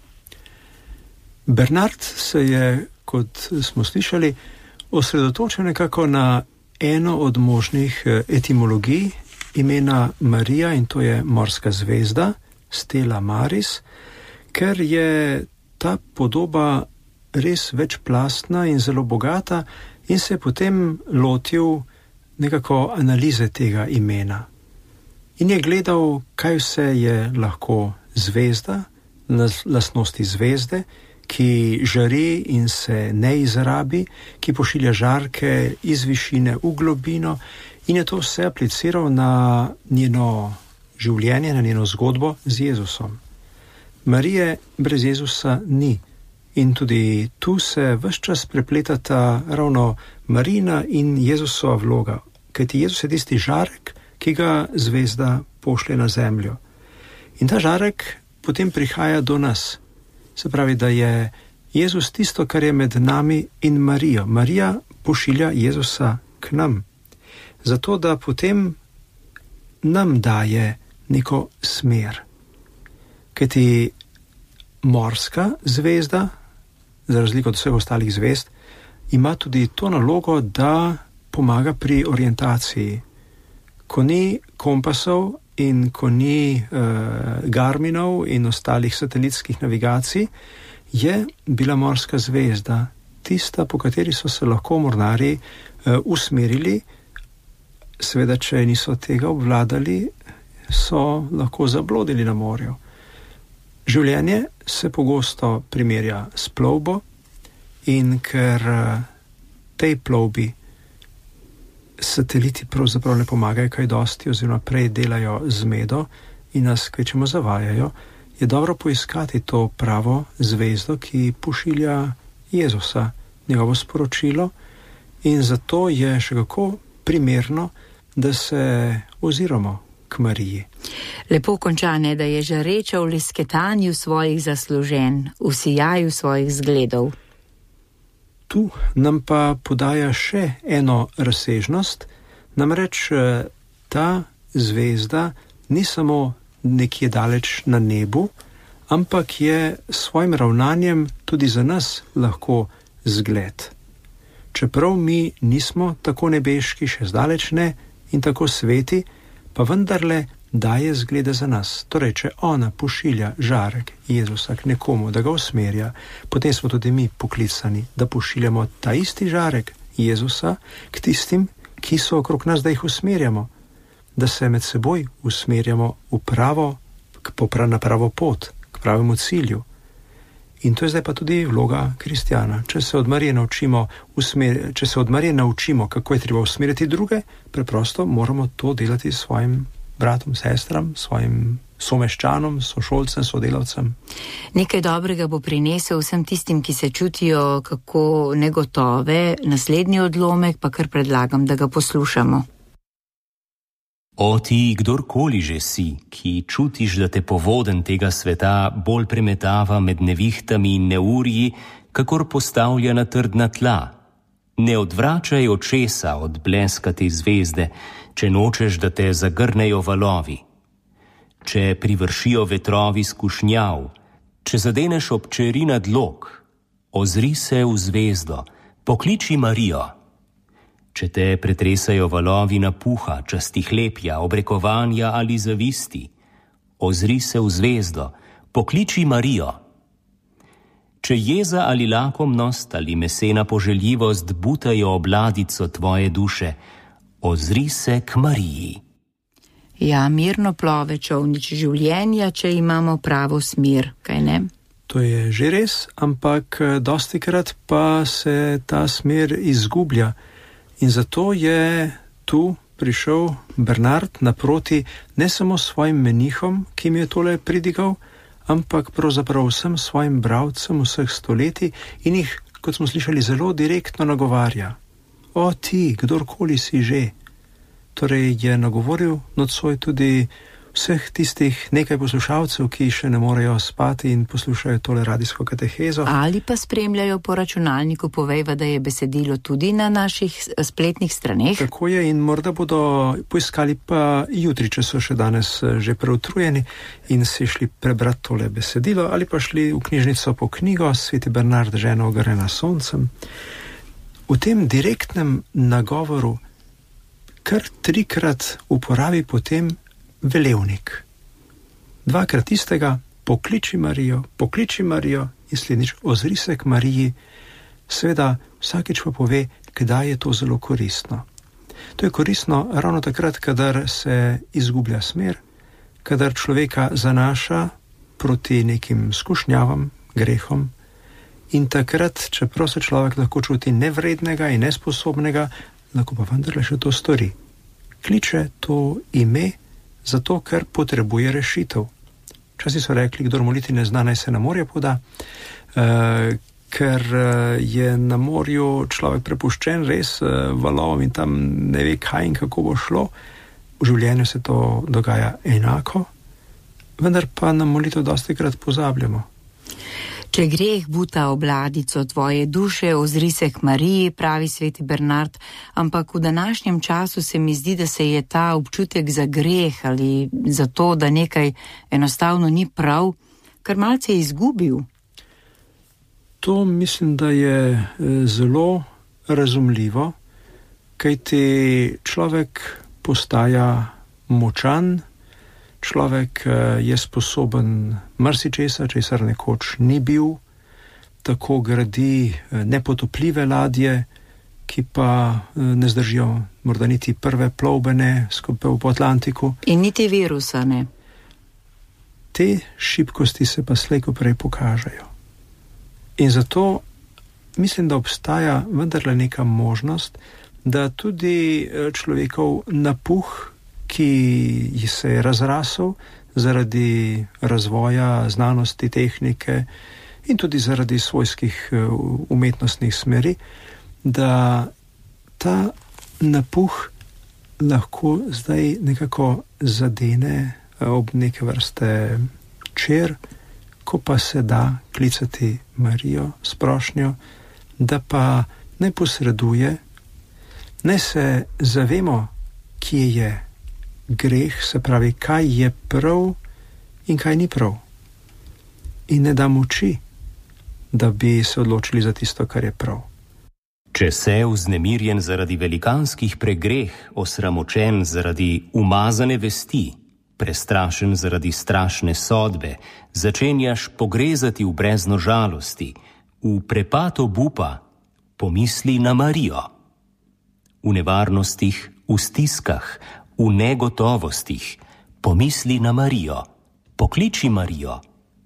Bernard se je, kot smo slišali, osredotočil nekako na eno od možnih etimologij imena Marija, in to je morska zvezda, Stella Maris, ker je ta podoba res večplastna in zelo bogata, in se je potem lotil nekako analize tega imena. In je gledal, kaj vse je lahko zvezda, lastnosti zvezde, ki žari in se ne izrabi, ki pošilja žarke iz višine v globino, in je to vse apliciral na njeno življenje, na njeno zgodbo z Jezusom. Marije brez Jezusa ni, in tudi tu se ves čas prepletata ravno Marijina in Jezusova vloga, kajti Jezus je tisti žarek, ki ga zvezda pošlje na zemljo. In ta žarek potem prihaja do nas. Se pravi, da je Jezus tisto, kar je med nami in Marijo. Marija pošilja Jezusa k nam, zato da potem nam daje neko smer. Kajti morska zvezda, za razliko od vseh ostalih zvezd, ima tudi to nalogo, da pomaga pri orientaciji. Ko ni kompasov in ko ni uh, Garminov in ostalih satelitskih navigacij, je bila morska zvezda tista, po kateri so se lahko mornarji uh, usmerili. Seveda, če niso tega obvladali, so lahko zablodili na morju. Življenje se pogosto primerja s plovbo, in ker uh, tej plovbi sateliti pravzaprav ne pomagajo kaj dosti, oziroma prej delajo zmedo in nas kvečemo zavajajo, je dobro poiskati to pravo zvezdo, ki pošilja Jezusa, njegovo sporočilo, in zato je še kako primerno, da se oziramo k Mariji. Lepo končane, da je žareča v lesketanju svojih zaslužen, v sijaju svojih zgledov. Tu nam pa podaja še eno razsežnost, namreč ta zvezda ni samo nekje daleč na nebu, ampak je s svojim ravnanjem tudi za nas lahko zgled. Čeprav mi nismo tako nebeški, še zdaleč ne, in tako sveti, pa vendarle daje zglede za nas. Torej, če ona pošilja žarek Jezusa k nekomu, da ga usmerja, potem smo tudi mi poklicani, da pošiljamo ta isti žarek Jezusa k tistim, ki so okrog nas, da jih usmerjamo, da se med seboj usmerjamo v pravo, na pravo pot, k pravemu cilju. In to je zdaj pa tudi vloga kristjana. Če se od Marije naučimo, usmer, če se od Marije naučimo, kako je treba usmeriti druge, preprosto moramo to delati s svojim bratom, sestram, svojim someščanom, sošolcem, sodelavcem. Nekaj dobrega bo prinesel vsem tistim, ki se čutijo kako negotove. Naslednji odlomek pa kar predlagam, da ga poslušamo. O ti, kdorkoli že si, ki čutiš, da te povoden tega sveta bolj premetava med nevihtami in neurji, kakor postavlja na trdna tla. Ne odvračaj očesa od bleska te zvezde, če nočeš, da te zagrnejo valovi. Če privršijo vetrovi skušnjav, če zadeneš občeri nad lok, ozri se v zvezdo, pokliči Marijo. če te pretresajo valovi napuha, častihlepja, obrekovanja ali zavisti, ozri se v zvezdo, pokliči Marijo. Če jeza ali lakomnost ali mesena poželjivost butajo obladico tvoje duše, ozri se k Mariji. Ja, mirno plove čolnič življenja, če imamo pravo smer, kaj ne? To je že res, ampak dostikrat pa se ta smer izgublja. In zato je tu prišel Bernard naproti ne samo svojim menihom, ki mi je tole pridigal, ampak pravzaprav vsem svojim bralcem vseh stoletij in jih, kot smo slišali, zelo direktno nagovarja. O ti, kdorkoli si že. Torej je nagovoril nocoj tudi vseh tistih nekaj poslušalcev, ki še ne morejo spati in poslušajo tole radijsko katehezo. Ali pa spremljajo po računalniku, povejva, da je besedilo tudi na naših spletnih straneh. Tako je in morda bodo poiskali pa jutri, če so še danes že preutrujeni in si šli prebrati tole besedilo ali pa šli v knjižnico po knjigo Sveti Bernard, žena ogrena soncem. V tem direktnem nagovoru kar trikrat uporabi potem velevnik. Dvakrat istega, pokliči Marijo, pokliči Marijo in slednjič ozri se k Mariji, seveda vsakič pa pove, kdaj je to zelo koristno. To je koristno ravno takrat, kadar se izgublja smer, kadar človeka zanaša proti nekim skušnjavam, grehom in takrat, čeprav se človek lahko čuti nevrednega in nesposobnega, lahko pa vendarle še to stori. Kliče to ime, zato ker potrebuje rešitev. Včasih so rekli, kdor moliti ne zna, naj se na morje poda, uh, ker uh, je na morju človek prepuščen res uh, valovom in tam ne ve, kaj in kako bo šlo. V življenju se to dogaja enako, vendar pa na molitev dostikrat pozabljamo. Če greh buta obladico tvoje duše, ozri se k Mariji, pravi sveti Bernard, ampak v današnjem času se mi zdi, da se je ta občutek za greh ali za to, da nekaj enostavno ni prav, kar malce izgubil. To mislim, da je zelo razumljivo, kajti človek postaja močan, človek je sposoben marsičesa, česar nekoč ni bil, tako gradi nepotopljive ladje, ki pa ne zdržijo morda niti prve plovbene skupaj po Atlantiku. In niti virusa, ne? Te šibkosti se pa slej ko prej pokažejo. In zato mislim, da obstaja vendarle neka možnost, da tudi človekov napuh, ki se je razrasel zaradi razvoja znanosti, tehnike in tudi zaradi svojskih umetnostnih smeri, da ta napuh lahko zdaj nekako zadene ob neke vrste čer, ko pa se da klicati Marijo s prošnjo, da pa ne posreduje, ne se zavemo, kje je greh, se pravi, kaj je prav in kaj ni prav. In ne da moči, da bi se odločili za tisto, kar je prav. Če se vznemirjen zaradi velikanskih pregreh, osramočen zaradi umazane vesti, prestrašen zaradi strašne sodbe, začenjaš pogrezati v brezno žalosti, v prepad obupa, pomisli na Marijo. V nevarnostih, v stiskah, v negotovostih, pomisli na Marijo, pokliči Marijo.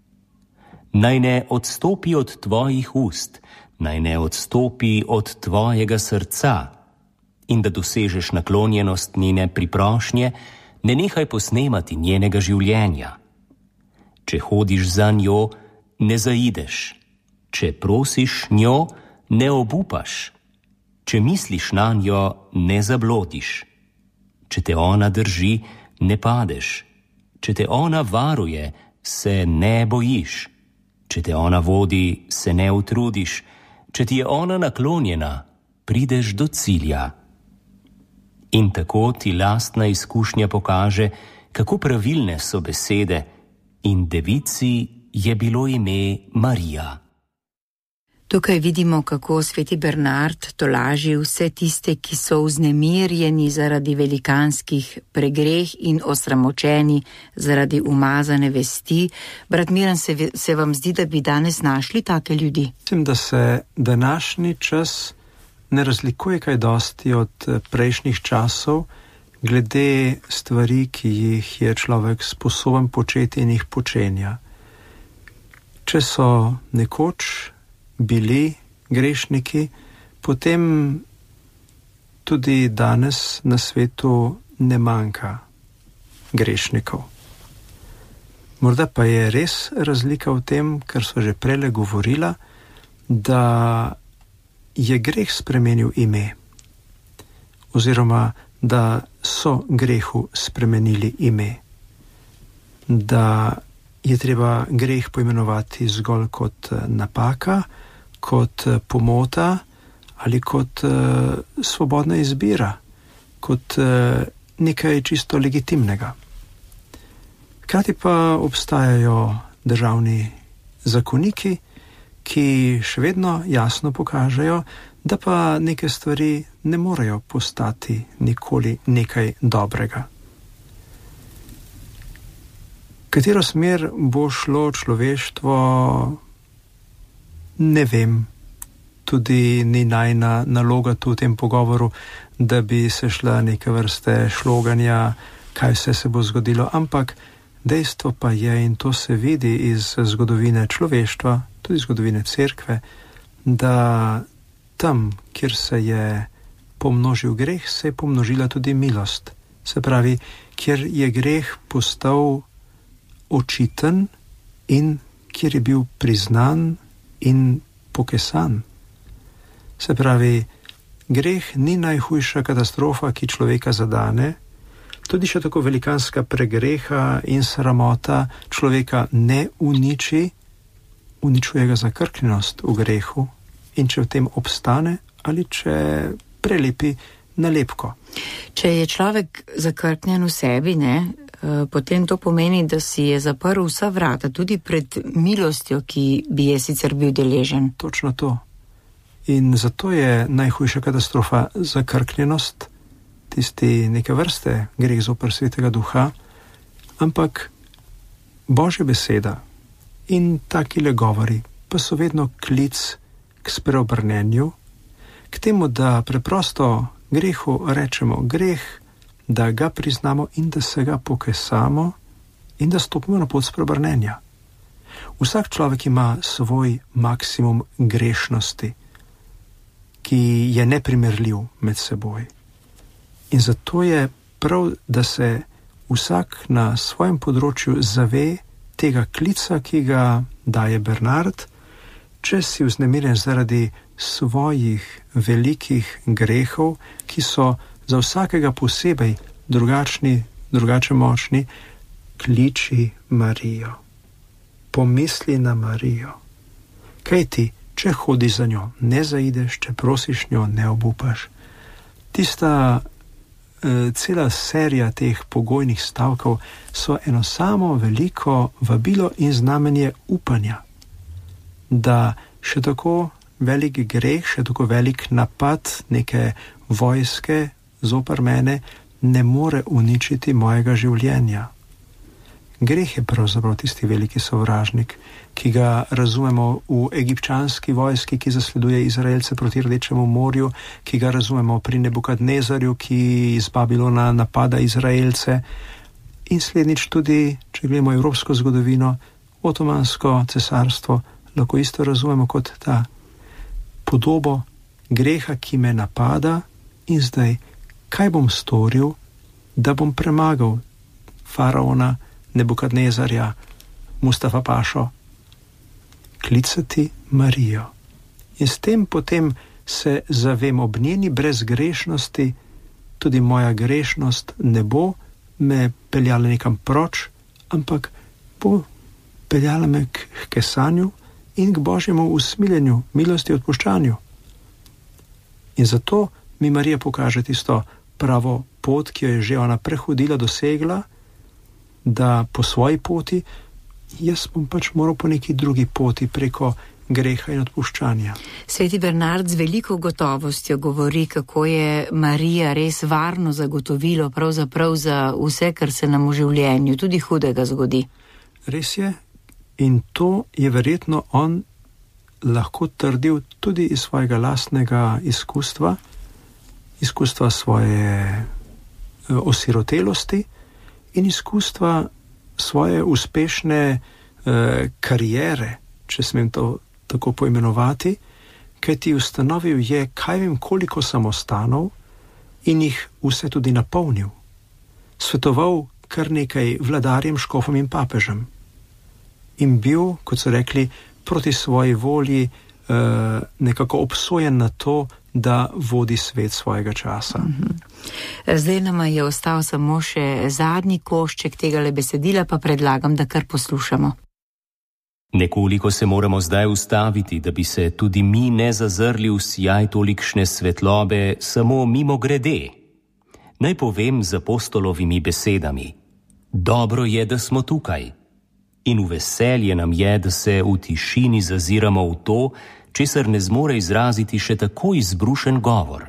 Naj ne odstopi od tvojih ust, naj ne odstopi od tvojega srca in da dosežeš naklonjenost njene priprošnje, ne nehaj posnemati njenega življenja. Če hodiš za njo, ne zaideš. Če prosiš njo, ne obupaš. Če misliš na njo, ne zablodiš. Če te ona drži, ne padeš. Če te ona varuje, se ne bojiš. Če te ona vodi, se ne utrudiš. Če ti je ona naklonjena, prideš do cilja. In tako ti lastna izkušnja pokaže, kako pravilne so besede, in devici je bilo ime Marija. Tukaj vidimo, kako sveti Bernard tolaži vse tiste, ki so vznemirjeni zaradi velikanskih pregreh in osramočeni zaradi umazane vesti. Brat Miran, se, se vam zdi, da bi danes našli take ljudi? Mislim, da se današnji čas ne razlikuje kaj dosti od prejšnjih časov, glede stvari, ki jih je človek sposoben početi in jih počenja. Če so nekoč bili grešniki, potem tudi danes na svetu ne manjka grešnikov. Morda pa je res razlika v tem, kar so že prele govorila, da je greh spremenil ime, oziroma da so grehu spremenili ime, da je treba greh poimenovati zgolj kot napaka, kot pomota ali kot uh, svobodna izbira, kot uh, nekaj čisto legitimnega. Hkrati pa obstajajo državni zakoniki, ki še vedno jasno pokažejo, da pa neke stvari ne morejo postati nikoli nekaj dobrega. Katero smer bo šlo človeštvo, ne vem. Tudi ni najna naloga tu v tem pogovoru, da bi se šla neke vrste šloganja, kaj vse se bo zgodilo, ampak dejstvo pa je, in to se vidi iz zgodovine človeštva, tudi zgodovine cerkve, da tam, kjer se je pomnožil greh, se je pomnožila tudi milost. Se pravi, kjer je greh postal očiten in kjer je bil priznan in pokesan. Se pravi, greh ni najhujša katastrofa, ki človeka zadane, tudi še tako velikanska pregreha in sramota človeka ne uniči, uničuje ga zakrknjenost v grehu, in če v tem obstane ali če prelepi nalepko. Če je človek zakrknjen v sebi, ne, potem to pomeni, da si je zaprl vsa vrata, tudi pred milostjo, ki bi je sicer bil deležen. Točno to. In zato je najhujša katastrofa zakrknjenost, tisti neke vrste greh zoper svetega duha, ampak Božja beseda in takile govori pa so vedno klic k spreobrnenju, k temu, da preprosto grehu rečemo greh, da ga priznamo in da se ga pokesamo in da stopimo na pot spreobrnenja. Vsak človek ima svoj maksimum grešnosti, ki je neprimerljiv med seboj. In zato je prav, da se vsak na svojem področju zave tega klica, ki ga daje Bernard, če si vznemirjen zaradi svojih velikih grehov, ki so za vsakega posebej drugačni, drugače močni, kliči Marijo. Pomisli na Marijo. Kaj ti, če hodi za njo, ne zaideš, če prosiš njo, ne obupaš. Tista eh, cela serija teh pogojnih stavkov so eno samo veliko vabilo in znamenje upanja, da še tako velik greh, še tako velik napad neke vojske zoper mene ne more uničiti mojega življenja. Greh je pravzaprav tisti veliki sovražnik, ki ga razumemo v egipčanski vojski, ki zasleduje Izraelce proti Rdečemu morju, ki ga razumemo pri Nebukadnezarju, ki iz Babilona napada Izraelce, in slednjič tudi, če gledamo evropsko zgodovino, Otomansko cesarstvo, lahko isto razumemo kot ta podobo greha, ki me napada, in zdaj, kaj bom storil, da bom premagal faraona, Nebukadnezarja, Mustafa Pašo? Klicati Marijo. In s tem potem se zavem ob njeni brezgrešnosti, tudi moja grešnost ne bo me peljala nekam proč, ampak bo peljala me k kesanju in k Božjemu usmiljenju, milosti, odpuščanju. In zato mi Marija pokaže tisto pravo pot, ki jo je že ona prehodila, dosegla, da po svoji poti, jaz bom pač moral po neki drugi poti, preko greha in odpuščanja. Sveti Bernard z veliko gotovostjo govori, kako je Marija res varno zagotovilo pravzaprav za vse, kar se nam v življenju tudi hudega zgodi. Res je, in to je verjetno on lahko trdil tudi iz svojega lastnega izkustva, izkustva svoje osirotelosti in izkustva svoje uspešne eh, kariere, če smem to tako poimenovati, kaj ti ustanovil je, kaj vem, koliko samostanov in jih vse tudi napolnil. Svetoval kar nekaj vladarjem, škofom in papežem. In bil, kot so rekli, proti svoji volji eh, nekako obsojen na to, da vodi svet svojega časa. Mm-hmm. Zdaj nam je ostal samo še zadnji košček tegale besedila, pa predlagam, da kar poslušamo. Nekoliko se moramo zdaj ustaviti, da bi se tudi mi ne zazrli v sijaj tolikšne svetlobe samo mimo grede. Naj povem z apostolovimi besedami: dobro je, da smo tukaj. In v veselje nam je, da se v tišini zaziramo v to, česar ne zmore izraziti še tako izbrušen govor.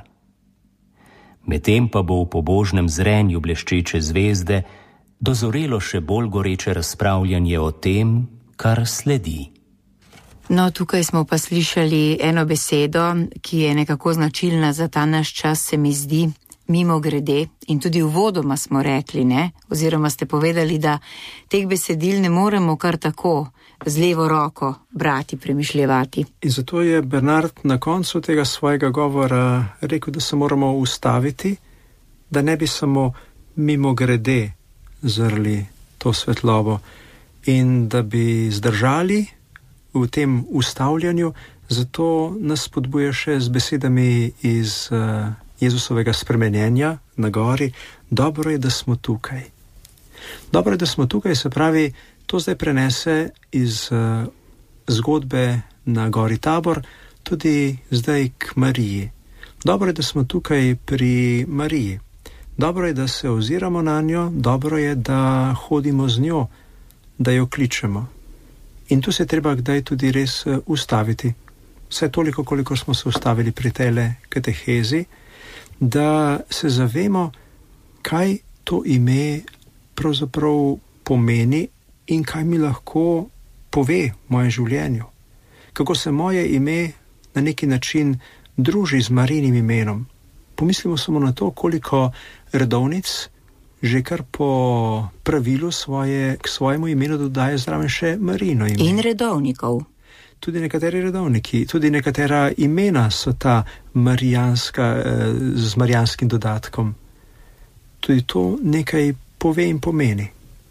Medtem pa bo v pobožnem zrenju bleščeče zvezde dozorelo še bolj goreče razpravljanje o tem, kar sledi. No, tukaj smo pa slišali eno besedo, ki je nekako značilna za ta naš čas, se mi zdi, mimo grede, in tudi uvodoma smo rekli, ne, oziroma ste povedali, da teh besedil ne moremo kar tako z levo roko brati, premišljevati. In zato je Bernard na koncu tega svojega govora rekel, da se moramo ustaviti, da ne bi samo mimo grede zrli to svetlobo in da bi zdržali v tem ustavljanju. Zato nas spodbuja še z besedami iz uh, Jezusovega spremenjenja na gori: dobro je, da smo tukaj. Dobro je, da smo tukaj, se pravi, to zdaj prenese iz uh, zgodbe na gori Tabor tudi zdaj k Mariji. Dobro je, da smo tukaj pri Mariji. Dobro je, da se oziramo na njo, dobro je, da hodimo z njo, da jo kličemo. In tu se treba kdaj tudi res uh, ustaviti. Vse toliko, koliko smo se ustavili pri tele katehezi, da se zavemo, kaj to ime pravzaprav pomeni in kaj mi lahko pove v mojem življenju. Kako se moje ime na neki način druži z Marijinim imenom. Pomislimo samo na to, koliko redovnic že kar po pravilu svoje, k svojemu imenu dodaje zraven še Marijino ime. In redovnikov. Tudi nekateri redovniki, tudi nekatera imena so ta marijanska, z marijanskim dodatkom. Tudi to nekaj pove in pomeni.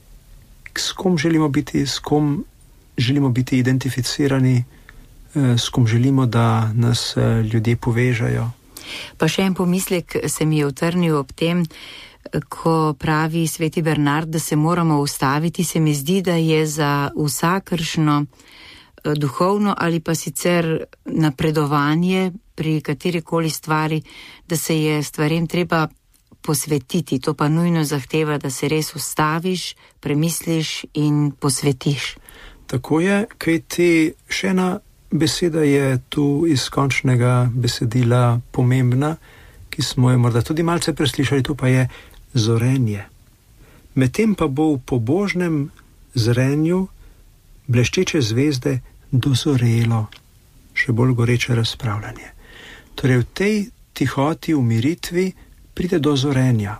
S kom želimo biti, s kom želimo biti identificirani, s kom želimo, da nas ljudje povežajo. Pa še en pomislek se mi je utrnil ob tem, ko pravi sveti Bernard, da se moramo ustaviti. Se mi zdi, da je za vsakršno duhovno ali pa sicer napredovanje pri katerikoli stvari, da se je stvarem treba posvetiti. To pa nujno zahteva, da se res ustaviš, premisliš in posvetiš. Tako je, kaj ti še ena beseda je tu iz končnega besedila pomembna, ki smo jo morda tudi malce preslišali, tu pa je zorenje. Medtem pa bo v pobožnem zrenju bleščeče zvezde dozorelo še bolj goreče razpravljanje. Torej v tej tihoti, umiritvi pride do zorenja.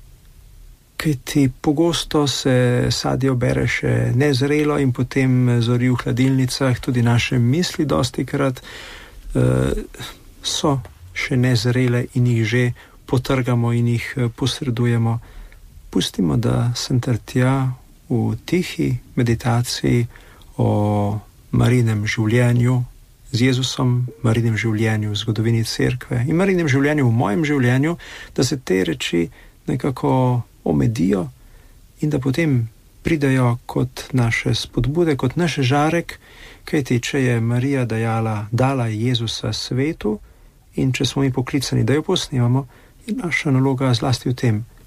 Kajti pogosto se sadje obere še nezrelo in potem zori v hladilnicah. Tudi naše misli dostikrat uh, so še nezrele in jih že potrgamo in jih posredujemo. Pustimo, da sem ter tja v tihi meditaciji o Marijinem življenju z Jezusom, Marijinem življenju v zgodovini cerkve in Marijinem življenju v mojem življenju, da se te reči nekako omedijo in da potem pridejo kot naše spodbude, kot naš žarek, kajti če je Marija dajala, dala Jezusa svetu in če smo mi poklicani, da jo posnemamo, je naša naloga zlasti v tem,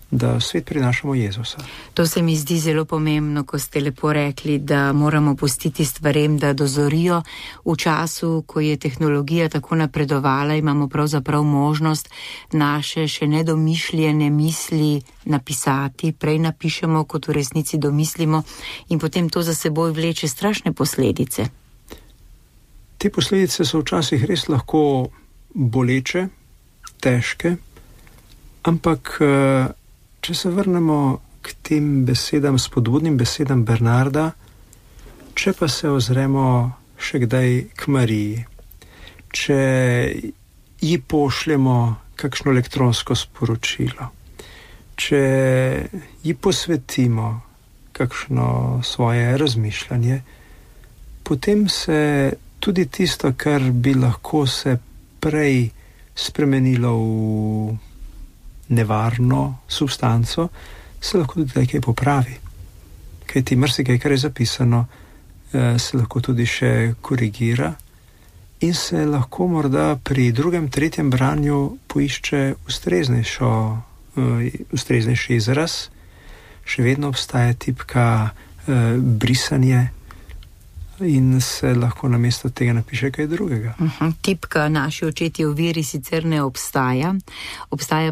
da svet prinašamo Jezusa. To se mi zdi zelo pomembno, ko ste lepo rekli, da moramo pustiti stvarem, da dozorijo. V času, ko je tehnologija tako napredovala, imamo pravzaprav možnost naše še nedomišljene misli napisati, prej napišemo, kot v resnici domislimo, in potem to za seboj vleče strašne posledice. Te posledice so včasih res lahko boleče, težke, ampak če se vrnemo k tem besedam, spodbudnim besedam Bernarda, če pa se ozremo še kdaj k Mariji, če ji pošljemo kakšno elektronsko sporočilo, če ji posvetimo kakšno svoje razmišljanje, potem se tudi tisto, kar bi lahko se prej spremenilo v nevarno substanco, se lahko tudi nekaj popravi. Kaj ti marsikaj, kar je zapisano, se lahko tudi še korigira in se lahko morda pri drugem, tretjem branju poišče ustreznejšo, ustreznejši izraz. Še vedno obstaja tipka brisanje in se lahko namesto tega napiše kaj drugega. Uh-huh. Tipka naši očetje v veri sicer ne obstaja, obstaja